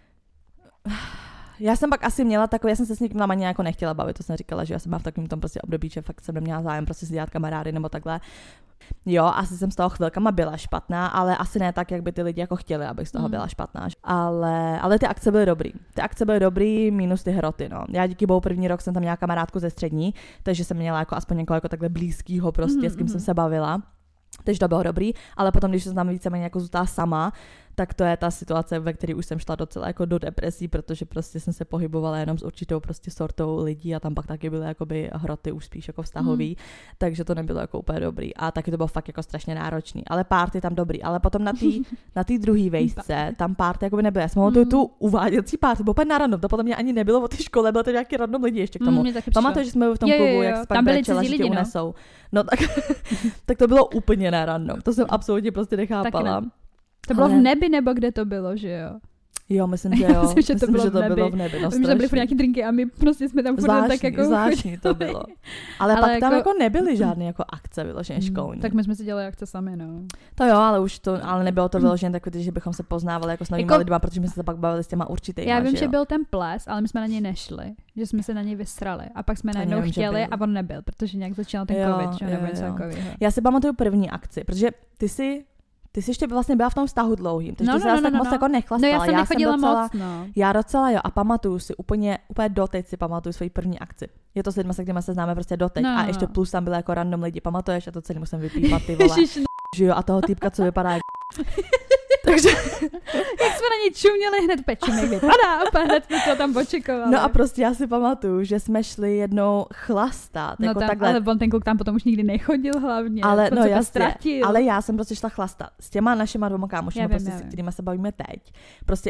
[SPEAKER 2] já jsem pak asi měla takový, já jsem se s někým ani jako nechtěla bavit, to jsem říkala, že já jsem byla v takovém tom prostě období, že fakt jsem neměla zájem prostě si dělat kamarády nebo takhle. Jo, asi jsem z toho chvilkama byla špatná, ale asi ne tak, jak by ty lidi jako chtěli, abych z toho byla špatná. Ale ty akce byly dobrý. Ty akce byly dobrý, minus ty hroty, no. Já díky bohu první rok jsem tam měla kamarádku ze střední, takže jsem měla jako aspoň někoho jako takhle blízkýho prostě, s kým jsem se bavila. Takže to bylo dobrý, ale potom, když jsem tam víceméně jako zůstala sama, tak to je ta situace, ve které už jsem šla docela jako do depresí, protože prostě jsem se pohybovala jenom s určitou prostě sortou lidí a tam pak taky byly jakoby hroty už spíš jako vztahový, takže to nebylo jako úplně dobrý a taky to bylo fakt jako strašně náročný, ale party tam dobrý, ale potom na té druhé vejšce tam party jakoby nebyly. Já jsem pamatuju tu uváděcí party, bylo úplně na random, to potom mě ani nebylo o té škole, bylo to nějaký random lidi ještě k tomu. Pamatuju, že jsme byli v tom klubu, jak pak brečela, že tě unesou. No tak, tak to bylo úplně na random, to jsem absolutně prostě nechápala.
[SPEAKER 1] To bylo v nebi, nebo kde to bylo, že jo?
[SPEAKER 2] Jo, myslím, že jo.
[SPEAKER 1] Myslím, že to bylo v nebi. No, vím, že byly furt nějaký drinky a my prostě jsme tam furt tak jako
[SPEAKER 2] zvláštní to bylo. Ale pak tam jako nebyly žádné jako akce vyloženě školní.
[SPEAKER 1] Tak my jsme si dělali akce sami, no.
[SPEAKER 2] To jo, ale nebylo to vyloženě takový, že bychom se poznávali jako s novými lidma, protože jsme se pak bavili s těma určitýma.
[SPEAKER 1] Já vím, že byl ten ples, ale my jsme na něj nešli, že jsme se na něj vysrali a pak jsme najednou chtěli a on nebyl, protože nějak začínal ten covid, že nebo něco takového.
[SPEAKER 2] Já si pamatuju první akci, protože ty jsi ještě vlastně byla v tom vztahu dlouhým, takže ty jsi tak moc jako nechlastala.
[SPEAKER 1] No já jsem nechodila moc, no.
[SPEAKER 2] Já docela jo a pamatuju si úplně doteď si pamatuju svoji první akci. Je to s lidma, se kterýma se známe prostě doteď a ještě plus tam byly jako random lidi, pamatuješ? A to celý musím vypípat, ty vole. Že jo, a toho týpka, co vypadá jak takže
[SPEAKER 1] jak jsme na něj čuměli, hned pečím, jak vypadá, a hned jsme to tam očekovali.
[SPEAKER 2] No a prostě já si pamatuju, že jsme šli jednou chlastat.
[SPEAKER 1] No
[SPEAKER 2] jako
[SPEAKER 1] tam,
[SPEAKER 2] takhle.
[SPEAKER 1] Ale on ten kluk tam potom už nikdy nechodil hlavně.
[SPEAKER 2] Ale no jasně, ale já jsem prostě šla chlastat s těma našima dvoma kámošima, prostě s kterýma se bavíme teď. Prostě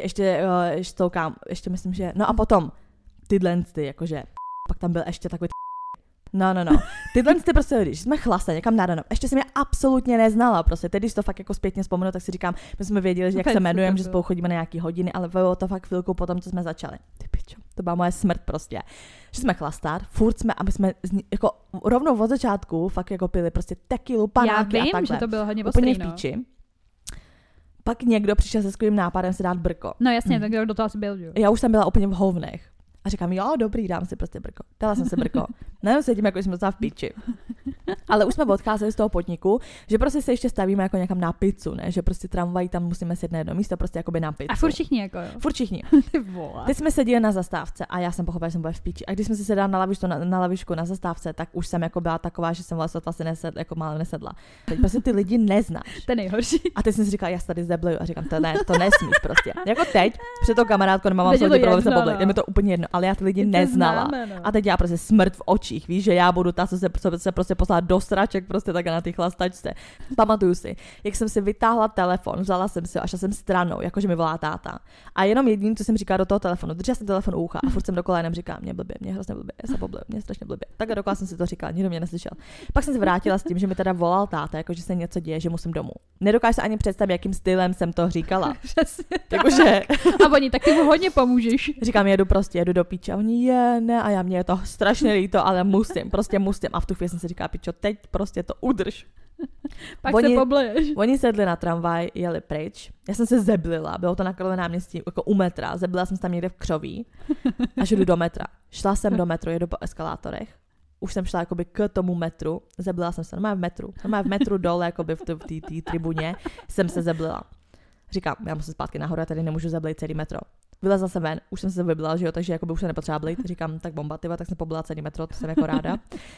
[SPEAKER 2] ještě myslím, že, no a potom tyhle jakože, pak tam byl ještě takový No. Tyhle ty prostě, když jsme chlastali někam na rano, ještě jsem je absolutně neznala, prostě. Teď, když to fakt jako zpětně vzpomenu, tak si říkám, my jsme věděli, že jak se jmenujeme, že spolu chodíme na nějaký hodiny, ale bylo to fakt chvilku potom, co jsme začali. Ty pičo, to byla moje smrt prostě. Že jsme chlastat, furt jsme, aby jsme jako rovnou od začátku fakt jako pili prostě tequilu, panáky a takhle.
[SPEAKER 1] Já vím, že to bylo hodně
[SPEAKER 2] úplně v píči. Pak někdo přišel se skvělým nápadem si dát brko.
[SPEAKER 1] No jasně, tak do toho asi byl, jo.
[SPEAKER 2] Já už jsem byla úplně v hovnech. A říkám, jo, dobrý, dám si prostě brko. Dala jsem si brko. Nejenom se tím, jako jsme v píči. Ale už jsme odcházeli z toho podniku, že prostě se ještě stavíme jako někam na pizzu, ne? Že prostě tramvaj tam musíme sedět na jedno místo, prostě jakoby na pizzu.
[SPEAKER 1] A furt všichni jako jo.
[SPEAKER 2] Furt všichni.
[SPEAKER 1] Ty vole.
[SPEAKER 2] Teď jsme seděli na zastávce a já jsem pochopila, že jsem byla v píči. A když jsme si sedali na lavičku na zastávce, tak už jsem jako byla taková, že jsem vlastně asi jako málo nesedla. Teď prostě ty lidi neznáš.
[SPEAKER 1] To je nejhorší.
[SPEAKER 2] A teď jsem si říkala, já se tady zebleju a říkám, to nesmíš prostě. Jako teď, před tou kamarádkou nemám se problém se poblit. Je mi to úplně jedno, ale já ty lidi neznala. A teď já prostě smrt v očích, víš, že já budu ta, co se prostě poslala do sraček prostě tak na té chlastačce. Pamatuju si, jak jsem si vytáhla telefon, vzala jsem si ho a šla jsem stranou, jakože mi volá táta. A jenom jediné, co jsem říkala do toho telefonu, držela jsem telefon u ucha a furt jsem dokola jenom říkala, mě hrozně blbě, já se poblím, mě strašně blbě. Tak dokola jsem si to říkala, nikdo mě neslyšel. Pak jsem se vrátila s tím, že mi teda volal táta, jakože se něco děje, že musím domů. Nedokážu se ani představit, jakým stylem jsem to říkala. Jakože
[SPEAKER 1] a oni tak ty mu hodně pomůžeš.
[SPEAKER 2] Říkám, jedu do píče a oni ne a já mě je to strašně líto, ale musím. A v tu chvíli jsem si říkala, pičo, teď prostě to udrž.
[SPEAKER 1] Pak se pobleješ.
[SPEAKER 2] Oni sedli na tramvaj, jeli pryč. Já jsem se zeblila, bylo to na Karlově náměstí, jako u metra. Zeblila jsem se tam někde v Křoví a jdu do metra. Šla jsem do metru, jedu po eskalátorech. Už jsem šla jakoby k tomu metru. Zeblila jsem se, v metru dole, jakoby v té tribuně jsem se zeblila. Říkám, já musím zpátky nahoru, já tady nemůžu zablit celý metro. Vylezla jsem ven, už jsem se vyblila, že jo, takže jakoby už se nepotřeba blit. Říkám, tak bomba, tyva, tak jsem poblila celý metro, to jsem jako ráda.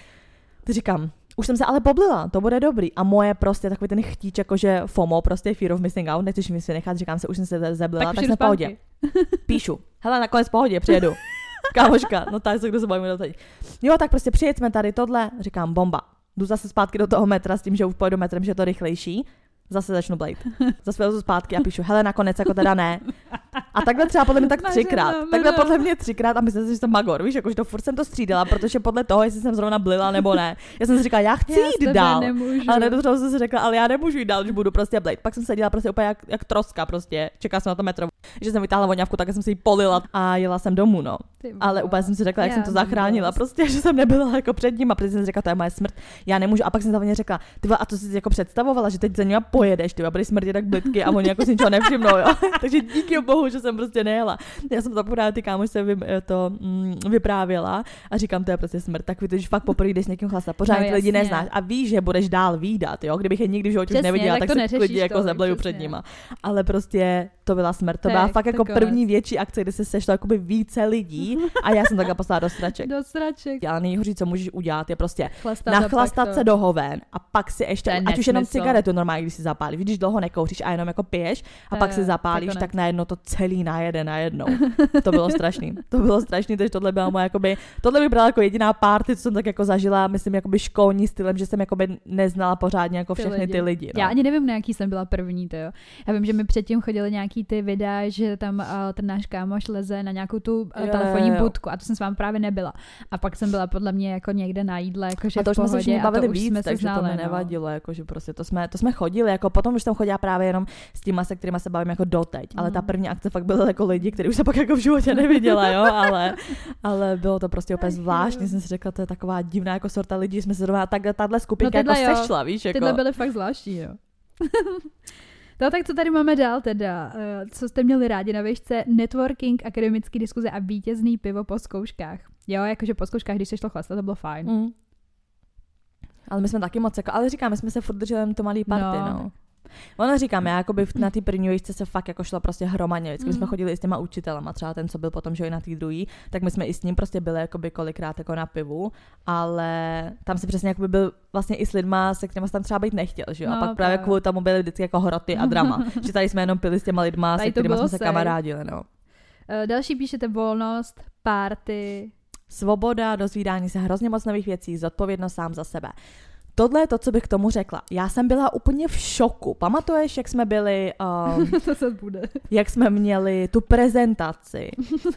[SPEAKER 2] Říkám, už jsem se ale poblila, to bude dobrý. A moje prostě takový ten chtíč, jakože FOMO, prostě fear of missing out, nechceš mi si nechat, říkám se, už jsem se zeblila, tak jsem v pohodě. Píšu, hele, nakonec v pohodě, přijedu. Kámoška, no tak se kdo se bavíme do teď. Jo, tak prostě přijedeme tady tohle, říkám, bomba. Jdu zase zpátky do toho metra s tím, že už pojedu metrem, že je to rychlejší. Zase začnu blejt. Zase vezu zpátky a píšu, hele, nakonec jako teda ne. A takhle třeba podle mě tak 3krát. Takhle podle mě 3krát a myslím si, že jsem magor, víš, jakože to furt jsem to střídala, protože podle toho, jestli jsem zrovna blila nebo ne. Já jsem si říkala, já chci jít dál. Ale nedotřeba jsem si řekla, ale já nemůžu jít dál, že budu prostě blejt. Pak jsem seděla prostě úplně jak troska prostě. Čekala jsem na to metro. Že jsem vytáhla voňavku, tak jsem si ji polila a jela jsem domů, no. Ale úplně jsem si řekla, jak jsem to zachránila, prostě, že jsem nebyla jako před ním a protože jsem si řekla, to je moje smrt. Já nemůžu. A pak jsem zavně řekla, tyva, a to si jako představovala, že teď za ním pojedeš, tyva, byly smrti tak blitky a oni jako si ničeho nevšimnou, jo. Takže díky bohu, že jsem prostě nejela. Já jsem to pořád ty kámošce vyprávěla a říkám, to je prostě smrt. Tak víš, fakt poprvé jdeš s někým chlastat, pořád ty lidi neznáš a víš, že budeš dál vídat, jo. Kdybych je nikdy v životě už neviděla, tak se klidně jako zableju před nima. Ale prostě to byla smrt. To byla fakt jako první větší akce, kdy se sešlo jakoby více lidí a já jsem takhle poslala do sraček.
[SPEAKER 1] Do sraček.
[SPEAKER 2] Ale nejhorší, co můžeš udělat, je prostě nachlastat se do hoven a pak si ještě, ať už jenom cigaretu normálně, když si zapálíš, když dlouho nekouříš a jenom jako piješ a pak si zapálíš, tak najednou to celý najede najednou. To bylo strašný. Takže tohle byla moje jakoby, tohle by byla jako jediná party, co jsem tak jako zažila, myslím jakoby školní stylem, že jsem jakoby neznala pořádně jako všechny ty lidi. No.
[SPEAKER 1] Já ani nevím, na jaký jsem byla první, to jo. Já vím, že mi předtím chodily nějaký ty videa, že tam ten náš kámoš leze na nějakou tu telefonní budku a to jsem s vámi právě nebyla. A pak jsem byla podle mě jako někde na jídle, jakože v pohodě. A to už jsme se bavili víc,
[SPEAKER 2] takže to mi nevadilo, jakože prostě to jsme chodili, jako potom už jsem chodila právě jenom s těma, se kterýma se bavím jako doteď, ale ta první akce fakt byly jako lidi, kteří už se pak jako v životě neviděla, jo, ale bylo to prostě úplně zvláštní, jsem si řekla, to je taková divná jako sorta lidí, jsme se doma tahle skupinka jako sešla, víš, jako.
[SPEAKER 1] Tyhle byly fakt zvláštní, jo. No tak co tady máme dál teda? Co jste měli rádi na výšce? Networking, akademické diskuze a vítězný pivo po zkouškách. Jo, jakože po zkouškách, když se šlo chlastat, to bylo fajn.
[SPEAKER 2] Ale my jsme taky moc jako, ale říkám, my jsme se furt drželi to malý party, no. Ono říkám, já jakoby na té první výšce se fakt jako šlo prostě hromadně. Vždycky jsme chodili i s těma učitelama, třeba ten, co byl potom, že i na té druhý, tak my jsme i s ním prostě byli jakoby kolikrát jako na pivu, ale tam si přesně jakoby byl vlastně i s lidma, se kterými tam třeba být nechtěl, že jo? A pak právě kvůli tomu byly vždycky jako hroty a drama, že tady jsme jenom pili s těma lidma, se kterými jsme se kamarádili, no.
[SPEAKER 1] Další píšete volnost, party,
[SPEAKER 2] svoboda, dozvídání se hrozně moc nových věcí, zodpovědnost sám za sebe. Tohle je to, co bych k tomu řekla. Já jsem byla úplně v šoku. Pamatuješ, jak jsme byli...
[SPEAKER 1] to se bude.
[SPEAKER 2] Jak jsme měli tu prezentaci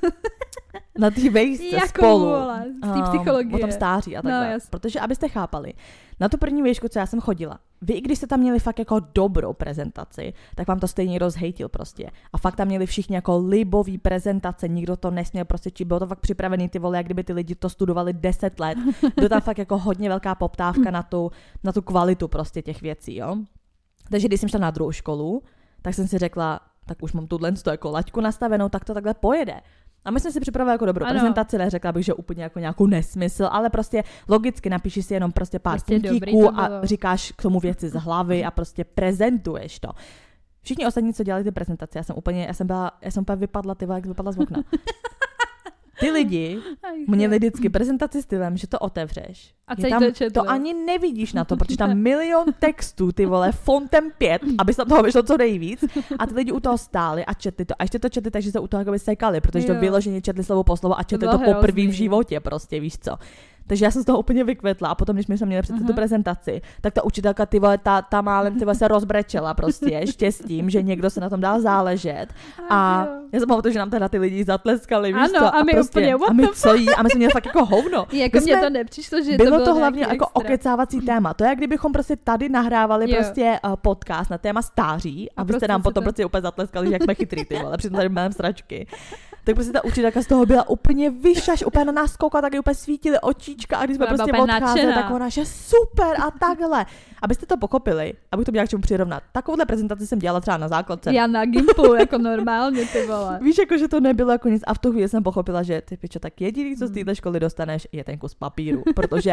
[SPEAKER 2] na té vejšce spolu.
[SPEAKER 1] Z té psychologie.
[SPEAKER 2] O tom stáří a takhle. No, protože abyste chápali, na tu první výšku, co já jsem chodila, vy i když jste tam měli fakt jako dobrou prezentaci, tak vám to stejně rozhejtil prostě. A fakt tam měli všichni jako libový prezentace, nikdo to nesměl prostě, či bylo to fakt připravený ty vole, jak kdyby ty lidi to studovali 10 let. Bylo tam fakt jako hodně velká poptávka na tu kvalitu prostě těch věcí, jo. Takže když jsem šla na druhou školu, tak jsem si řekla, tak už mám tuhle jako laťku nastavenou, tak to takhle pojede. A my jsme si připravili jako dobrou prezentaci, neřekla bych, že úplně jako nějakou nesmysl, ale prostě logicky napíšeš si jenom prostě pár puntíků a říkáš k tomu věci z hlavy a prostě prezentuješ to. Všichni ostatní, co dělali ty prezentace, já jsem úplně vypadla, jak vypadla z okna. Ty lidi měli vždycky prezentaci stylem, že to otevřeš.
[SPEAKER 1] A
[SPEAKER 2] to ani nevidíš na to, protože tam milion textů, ty vole, fontem 5, aby se tam toho vyšlo co nejvíc. A ty lidi u toho stáli a četli to. A ještě to četli, takže se u toho jakoby sekali, protože to vyloženě četli slovo po slovo a četli to poprvé v životě prostě, víš co. Takže já jsem z toho úplně vykvetla a potom, když my jsme měli přece tu prezentaci, tak ta učitelka, ty vole, ta málem, ty vole, se rozbrečela prostě štěstím, že někdo se na tom dal záležet. A já jsem pamatuju, že nám teda ty lidi zatleskali, víš co?
[SPEAKER 1] A my
[SPEAKER 2] prostě,
[SPEAKER 1] úplně,
[SPEAKER 2] a my co jí? A my jsme měli fakt jako hovno.
[SPEAKER 1] Jako mně to nepřišlo, že
[SPEAKER 2] bylo to hlavně jako okecávací téma. To je, jak kdybychom prostě tady nahrávali prostě podcast na téma stáří a vy jste nám potom prostě úplně zatleskali, že jak jsme chytrý, ty vole, přitom tady máme sračky. Tak prostě ta učitelka z toho byla úplně vyšaš, úplně na nás koukala, tak úplně svítily očíčka a když jsme prostě odcházeli, tak ona, že super a takhle. Abyste to pochopili, abych to měla k čemu přirovnat. Takovouhle prezentaci jsem dělala třeba na základce.
[SPEAKER 1] Já na Gimplu, jako normálně, ty vole.
[SPEAKER 2] Víš, jako, že to nebylo jako nic a v tu chvíli jsem pochopila, že ty pičo, tak jediný, co z této školy dostaneš, je ten kus papíru, protože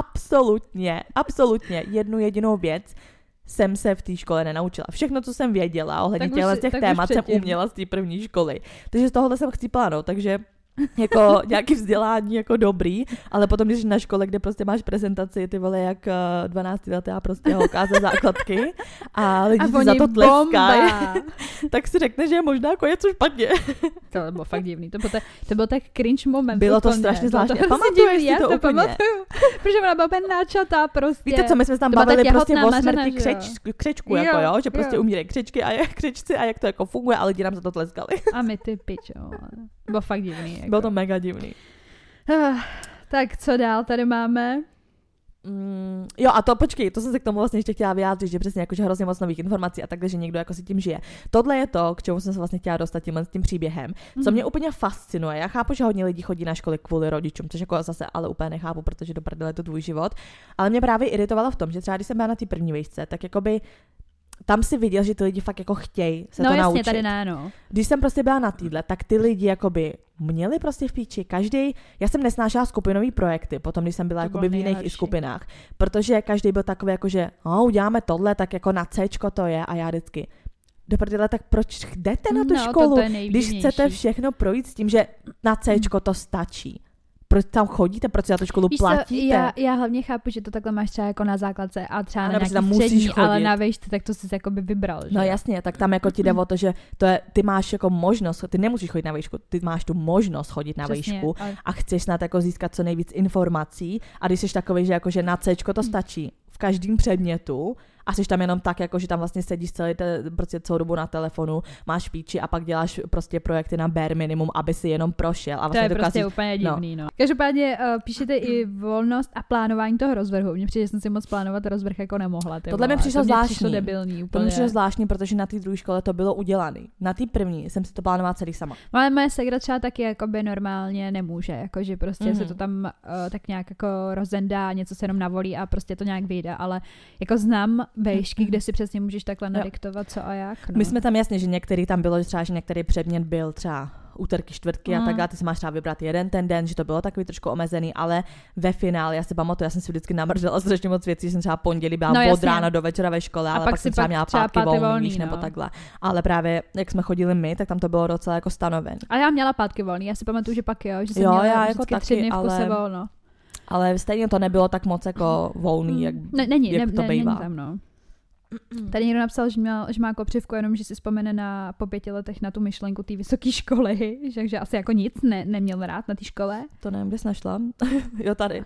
[SPEAKER 2] absolutně jednu jedinou věc jsem se v té škole nenaučila. Všechno, co jsem věděla ohledně těch témat, jsem uměla z té první školy. Takže z tohohle jsem chcípala, no, takže jako nějaký vzdělání jako dobrý, ale potom, když jsi na škole, kde prostě máš prezentaci, ty vole, jak 12letá prostě holka ze základky a lidi ti za to tleskají, tak si řekne, že je možná jako něco špatně.
[SPEAKER 1] To bylo fakt divný. To byl tak cringe moment.
[SPEAKER 2] Bylo to strašně zvláštní. Pamatuješ si to úplně?
[SPEAKER 1] Pamatuju, protože ona byla úplně náčatá prostě.
[SPEAKER 2] Víte co, my jsme tam bavili prostě o smrti křečku, jako jo, že prostě umírají křečci a jak to jako funguje a lidi nám za to tleskali.
[SPEAKER 1] A my ty pičo. Bylo fakt divný. Jako.
[SPEAKER 2] Bylo to mega divný.
[SPEAKER 1] Tak co dál tady máme?
[SPEAKER 2] Jo a to počkej, to jsem se k tomu vlastně ještě chtěla vyjádřit, že přesně jakože hrozně moc nových informací a takhle, že někdo jako si tím žije. Tohle je to, k čemu jsem se vlastně chtěla dostat tím příběhem, co mě úplně fascinuje. Já chápu, že hodně lidí chodí na školy kvůli rodičům, což jako zase ale úplně nechápu, protože do prdele je to tvůj život. Ale mě právě iritovalo v tom, že třeba když jsem byla na té první výšce, tak jakoby tam si viděl, že ty lidi fakt jako chtějí se to naučit. No jasně,
[SPEAKER 1] tady ne, no.
[SPEAKER 2] Když jsem prostě byla na týdle, tak ty lidi jakoby měli prostě v píči každý. Já jsem nesnášela skupinový projekty, potom když jsem byla jakoby v jiných i skupinách, protože každý byl takový jako, že uděláme tohle, tak jako na Cčko to je a já vždycky do prdele, tak proč jdete na tu školu, když chcete všechno projít s tím, že na Cčko to stačí? Proč tam chodíte, proč na tu školu platíte?
[SPEAKER 1] Já hlavně chápu, že to takhle máš třeba jako na základce a třeba na nějaký střední, ale na výšce, tak to jsi jakoby vybral. Že?
[SPEAKER 2] No jasně, tak tam jako ti jde o to, že ty máš jako možnost, ty nemusíš chodit na výšku, ty máš tu možnost chodit na výšku a chceš snad jako získat co nejvíc informací a když jsi takový, že jakože na Cčko to stačí v každém předmětu a jsi tam jenom tak, jako že tam vlastně sedíš prostě celou dobu na telefonu, máš píči a pak děláš prostě projekty na bare minimum, aby si jenom prošel. A vlastně
[SPEAKER 1] to je prostě úplně divný, no. Každopádně píšete i volnost a plánování toho rozvrhu. Mně přijde, že jsem si moc plánovat rozvrh jako nemohla.
[SPEAKER 2] Tohle mi přišlo zvláštní.
[SPEAKER 1] Debilní, úplně.
[SPEAKER 2] To mi přišlo zvláštní, protože na té druhé škole to bylo udělané. Na té první jsem si to plánovala celý sama.
[SPEAKER 1] Ale moje segra třeba taky jakoby normálně nemůže, jakože prostě se to tam tak nějak jako rozendá, něco se jenom navolí a prostě to nějak vyjde, ale jako znám vejšky, kde si přesně můžeš takhle nadiktovat co a jak. No.
[SPEAKER 2] My jsme tam jasně, že některý tam bylo, že třeba, že některý předmět byl třeba úterky, čtvrtky a tak a ty si máš třeba vybrat jeden ten den, že to bylo takový trošku omezený, ale ve finále, já si pamatuju, já jsem si vždycky namrdala strašně moc věcí, že jsem třeba pondělí byla od rána do večera ve škole, ale pak jsem třeba měla pátky volný, nebo takhle. Ale právě, jak jsme chodili my, tak tam to bylo docela jako stanovené.
[SPEAKER 1] A já měla pátky volný, já si pamatuju, že pak že jsem měla
[SPEAKER 2] já
[SPEAKER 1] vždycky
[SPEAKER 2] jako
[SPEAKER 1] 3 dny v kuse volno.
[SPEAKER 2] Ale stejně to nebylo tak moc jako volný, jak to bývá.
[SPEAKER 1] Není tam, no. Tady někdo napsal, že má kopřivku, jenom že si vzpomene po 5 letech na tu myšlenku té vysoké školy, že asi jako nic neměl rád na té škole.
[SPEAKER 2] To nevím, kde jsi našla. Jo, tady.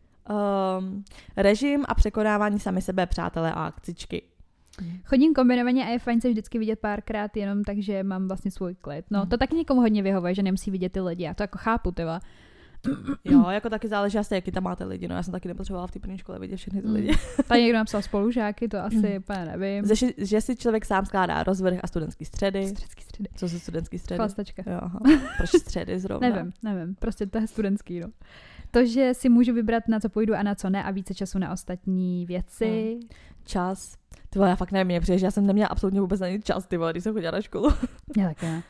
[SPEAKER 2] Režim a překonávání sami sebe, přátelé a akcičky.
[SPEAKER 1] Chodím kombinovaně a je fajn se vždycky vidět párkrát jenom tak, že mám vlastně svůj klid. No, to taky někomu hodně vyhovuje, že nemusí vidět ty lidi. Já to jako chápu, tyva.
[SPEAKER 2] Jo, jako taky záleží asi, jaký tam máte lidi. No, já jsem taky nepotřebovala v té první škole vidět všechny ty lidi.
[SPEAKER 1] Tady někdo napsal spolužáky, to asi úplně nevím.
[SPEAKER 2] Že si člověk sám skládá rozvrh a studentský středy.
[SPEAKER 1] Studentský středy.
[SPEAKER 2] Co jsou studentský středy?
[SPEAKER 1] Chlastačka.
[SPEAKER 2] Jo, aha. Proč středy zrovna?
[SPEAKER 1] Nevím. Prostě to je studentský, no. To, že si můžu vybrat, na co půjdu a na co ne a více času na ostatní věci.
[SPEAKER 2] Čas. Tyvo, já fakt nevím, protože já jsem neměla absolutně vůbec ani čas, když jsem chodila na školu.
[SPEAKER 1] Já taky ne.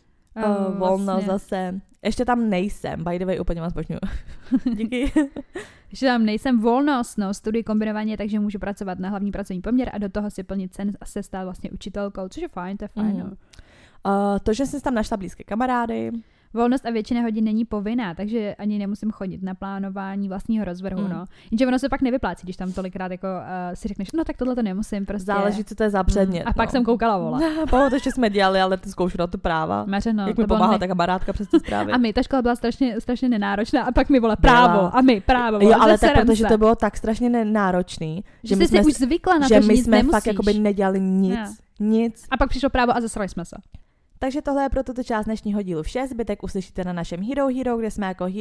[SPEAKER 2] Volno vlastně. Zase. Ještě tam nejsem, by the way, úplně vás počnu. Díky.
[SPEAKER 1] Ještě tam nejsem, volnost, no, studuji kombinovaně, takže můžu pracovat na hlavní pracovní poměr a do toho si plnit sen a se stát vlastně učitelkou, což je fajn, to je fajn. No.
[SPEAKER 2] To, že jsem tam našla blízké kamarády.
[SPEAKER 1] Volnost a většina hodin není povinná, takže ani nemusím chodit na plánování vlastního rozvrhu, no. Jenže ono se pak nevyplácí, když tam tolikrát jako si řekneš, no tak tohle to nemusím, prostě.
[SPEAKER 2] Záleží, co to je za předmět.
[SPEAKER 1] A pak jsem koukala vola.
[SPEAKER 2] Pamatuju, že jsme dělali, ale ty zkoušku na to práva.
[SPEAKER 1] Mařeno,
[SPEAKER 2] jak mi pomáhala ta kamarádka přes ty zprávy.
[SPEAKER 1] A my, ta škola byla strašně nenáročná a pak mi volá právo a my právo.
[SPEAKER 2] Jo, ale tak protože to bylo tak strašně nenáročný, že my jsme
[SPEAKER 1] už zvykla na to,
[SPEAKER 2] že my jsme fakt jakoby nedělali nic.
[SPEAKER 1] A pak přišlo právo a zasrali jsme se.
[SPEAKER 2] Takže tohle je pro tuto část dnešního dílu vše. Zbytek uslyšíte na našem Hero, kde jsme jako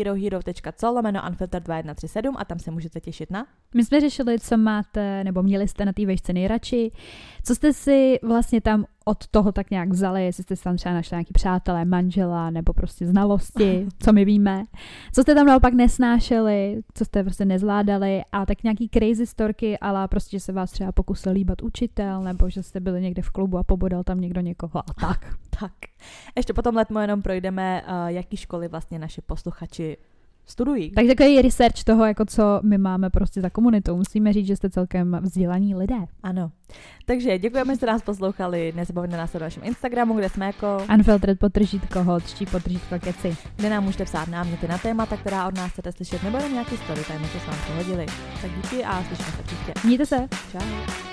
[SPEAKER 2] herohero.co/unfiltered2137 a tam se můžete těšit na.
[SPEAKER 1] My jsme řešili, co máte, nebo měli jste na té vejšce nejradši, co jste si vlastně tam od toho tak nějak vzali, jestli jste tam třeba našli nějaký přátelé, manžela, nebo prostě znalosti, co my víme. Co jste tam naopak nesnášeli, co jste prostě nezvládali a tak nějaký crazy storky, ale prostě, že se vás třeba pokusil líbat učitel, nebo že jste byli někde v klubu a pobodal tam někdo někoho a tak.
[SPEAKER 2] Tak. Ještě potom letmo jenom projdeme, jaký školy vlastně naši posluchači studují.
[SPEAKER 1] Takže takový research toho, jako co my máme prostě za komunitou. Musíme říct, že jste celkem vzdělaní lidé.
[SPEAKER 2] Ano. Takže děkujeme, že jste nás poslouchali. Nezapomeňte nás na našem Instagramu, kde jsme jako
[SPEAKER 1] unfiltered_hot_keci.
[SPEAKER 2] Kde nám můžete psát náměty na témata, která od nás chcete slyšet, nebo jenom nějaký story time, co se vám pohodili. Tak díky a slyšíme se příště.
[SPEAKER 1] Mějte se.
[SPEAKER 2] Čau.